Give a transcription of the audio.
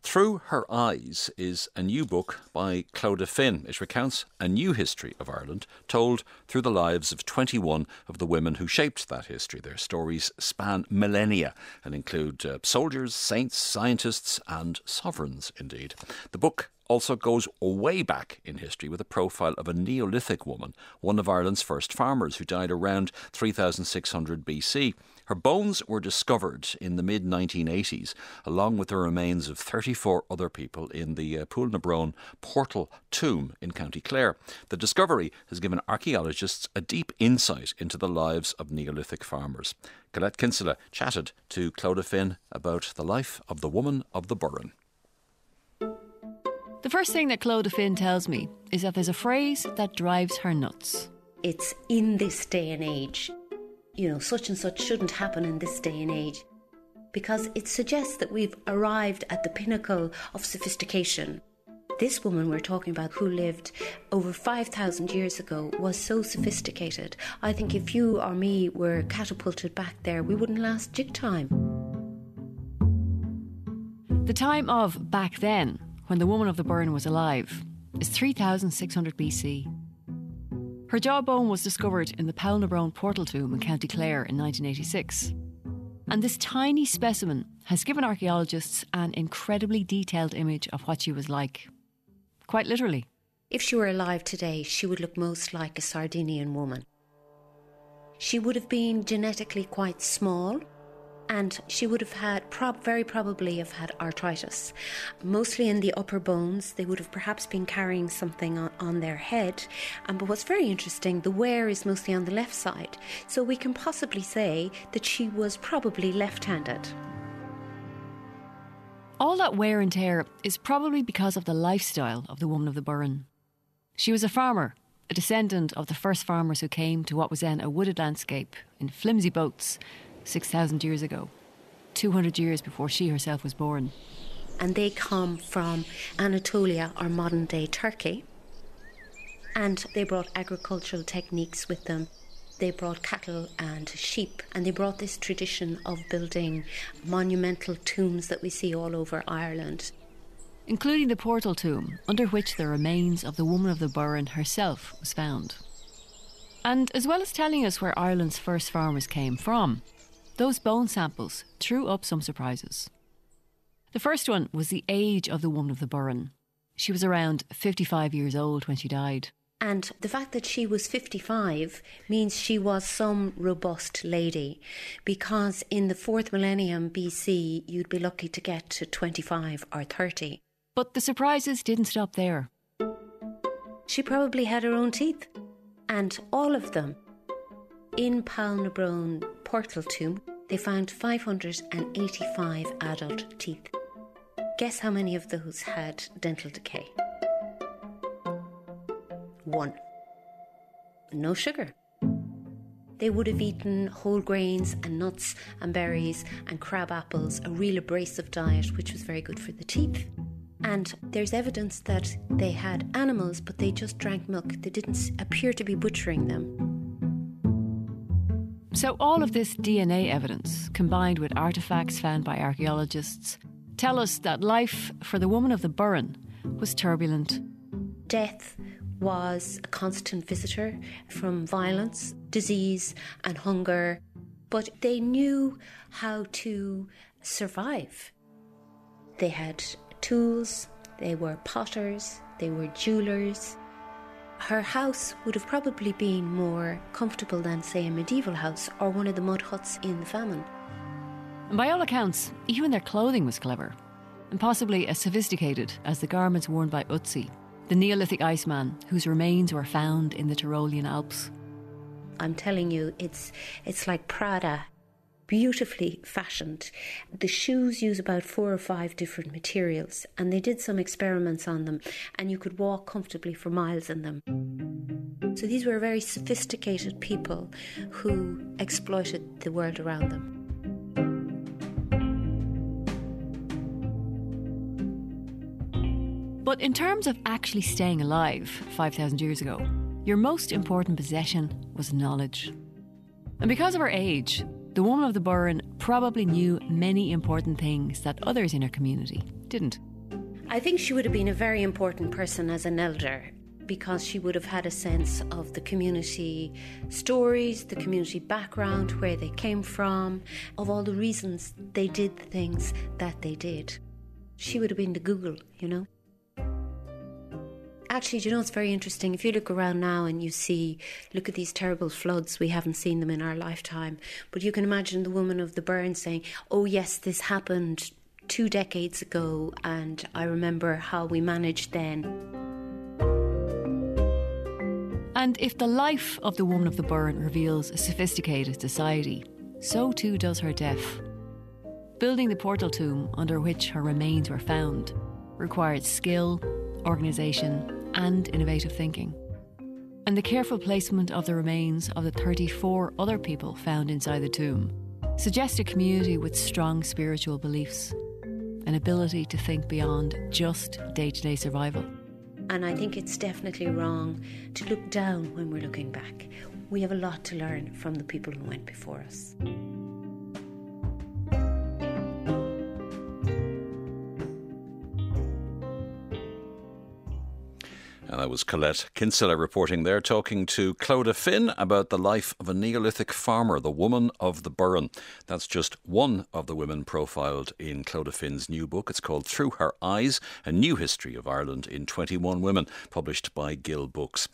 Through Her Eyes is a new book by Clodagh Finn. It recounts a new history of Ireland, told through the lives of 21 of the women who shaped that history. Their stories span millennia and include soldiers, saints, scientists and sovereigns indeed. The book also goes way back in history with a profile of a Neolithic woman, one of Ireland's first farmers who died around 3600 BC. Her bones were discovered in the mid-1980s, along with the remains of 34 other people in the Poulnabrone Portal tomb in County Clare. The discovery has given archaeologists a deep insight into the lives of Neolithic farmers. Colette Kinsella chatted to Clodagh Finn about the life of the woman of the Burren. The first thing that Clodagh Finn tells me is that there's a phrase that drives her nuts. It's in this day and age. Such and such shouldn't happen in this day and age, because it suggests that we've arrived at the pinnacle of sophistication. This woman we're talking about, who lived over 5,000 years ago, was so sophisticated. I think if you or me were catapulted back there, we wouldn't last jig time. The time of back then, when the woman of the Burren was alive, is 3600 BC. Her jawbone was discovered in the Poulnabrone Portal tomb in County Clare in 1986. And this tiny specimen has given archaeologists an incredibly detailed image of what she was like. Quite literally. If she were alive today, she would look most like a Sardinian woman. She would have been genetically quite small, and she would have had, very probably have had arthritis. Mostly in the upper bones. They would have perhaps been carrying something on their head. But what's very interesting, the wear is mostly on the left side. So we can possibly say that she was probably left-handed. All that wear and tear is probably because of the lifestyle of the woman of the Burren. She was a farmer, a descendant of the first farmers who came to what was then a wooded landscape in flimsy boats 6,000 years ago, 200 years before she herself was born. And they come from Anatolia, or modern-day Turkey. And they brought agricultural techniques with them. They brought cattle and sheep, and they brought this tradition of building monumental tombs that we see all over Ireland. Including the Portal tomb, under which the remains of the woman of the Burren herself was found. And as well as telling us where Ireland's first farmers came from, those bone samples threw up some surprises. The first one was the age of the woman of the Burren. She was around 55 years old when she died. And the fact that she was 55 means she was some robust lady, because in the 4th millennium BC, you'd be lucky to get to 25 or 30. But the surprises didn't stop there. She probably had her own teeth, and all of them. In Poulnabrone Portal tomb, they found 585 adult teeth. Guess how many of those had dental decay? 1. No sugar. They would have eaten whole grains and nuts and berries and crab apples, a real abrasive diet, which was very good for the teeth. And there's evidence that they had animals, but they just drank milk. They didn't appear to be butchering them. So all of this DNA evidence, combined with artefacts found by archaeologists, tell us that life for the woman of the Burren was turbulent. Death was a constant visitor, from violence, disease and hunger. But they knew how to survive. They had tools, they were potters, they were jewellers. Her house would have probably been more comfortable than, say, a medieval house or one of the mud huts in the famine. And by all accounts, even their clothing was clever, and possibly as sophisticated as the garments worn by Ötzi, the Neolithic Iceman whose remains were found in the Tyrolean Alps. I'm telling you, it's like Prada, beautifully fashioned. The shoes use about 4 or 5 different materials, and they did some experiments on them, and you could walk comfortably for miles in them. So these were very sophisticated people who exploited the world around them. But in terms of actually staying alive 5,000 years ago, your most important possession was knowledge. And because of her age, the woman of the Burren probably knew many important things that others in her community didn't. I think she would have been a very important person as an elder, because she would have had a sense of the community stories, the community background, where they came from, of all the reasons they did the things that they did. She would have been the Google, you know. Actually, do you know, it's very interesting. If you look around now and you look at these terrible floods, we haven't seen them in our lifetime. But you can imagine the woman of the burn saying, oh yes, this happened 2 decades ago, and I remember how we managed then. And if the life of the woman of the burn reveals a sophisticated society, so too does her death. Building the portal tomb under which her remains were found required skill, organisation and innovative thinking. And the careful placement of the remains of the 34 other people found inside the tomb suggests a community with strong spiritual beliefs, an ability to think beyond just day-to-day survival. And I think it's definitely wrong to look down when we're looking back. We have a lot to learn from the people who went before us. And that was Colette Kinsella reporting there, talking to Clodagh Finn about the life of a Neolithic farmer, the woman of the Burren. That's just one of the women profiled in Clodagh Finn's new book. It's called Through Her Eyes, A New History of Ireland in 21 Women, published by Gill Books.